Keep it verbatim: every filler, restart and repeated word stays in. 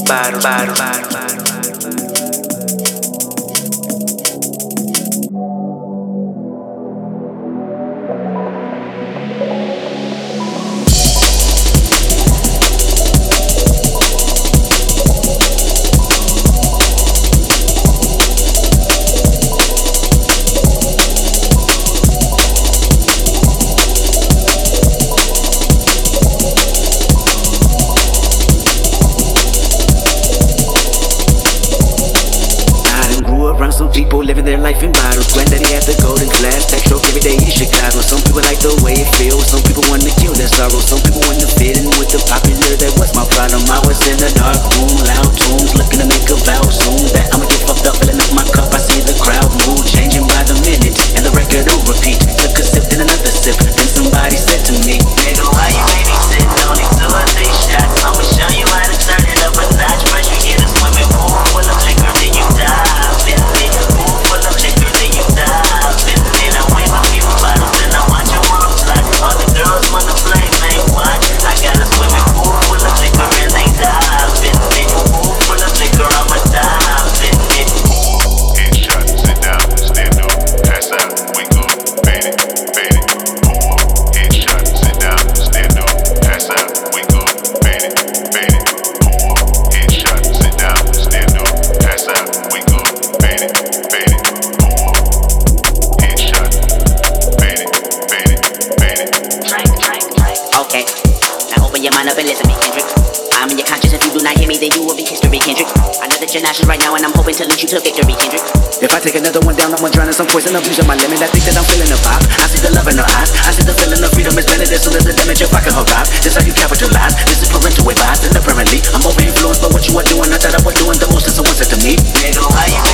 bottle, bottle, bottle, bottle. Some people living their life in bottles. Granddaddy had the golden glass, that stroke every day in Chicago. Some people like the way it feels, some people want to kill their sorrow. Some people want to fit in with the popular, that was my problem. I was in a dark room, loud tunes, looking to make a vow soon that I'ma get fucked up, filling up my cup. I see the crowd mood changing by the minute, and the record will repeat. Took a sip, then another sip, then somebody said to me, nigga, why you babysitting? Only two or three shots, I'ma show you how to turn it up a notch. First you get a swimming pool full of liquor, then you dive in it. Pool full of liquor, then you dive in it. I wave a few bottles, then I watch your world slide. All the girls wanna play, man, watch. I got a swimming pool full of liquor, and they dive in it. Pool full of liquor, I'ma dive in it. Hit shot, sit down, stand up, pass out, wake up, fade it, fade it. Hit shot, sit down, stand up, pass out, wake up, fade it, fade it. Hit shot, sit down, stand up, pass out, wake up, fade it, fade it. Hit shot, fade it, fade it, fade it. Drink, drink, drink. Okay, now open your mind up and listen to me, Kendrick. I'm in your conscience. If you do not hear me, then you will be history, Kendrick. I know that you're nauseous right now, and I'm hoping to lead you to victory, Kendrick. If I take another one down, I'm gonna drown in some poison, abusing my limit. I think that I'm feeling the vibe. I see the love in her eyes. I see the feeling of freedom is blended as soon as the damage if I can arrive. This how you capitalize. This is parental advice, and apparently I'm over influenced by what you are doing. I thought I was doing the most, and someone said to me, nigga, why you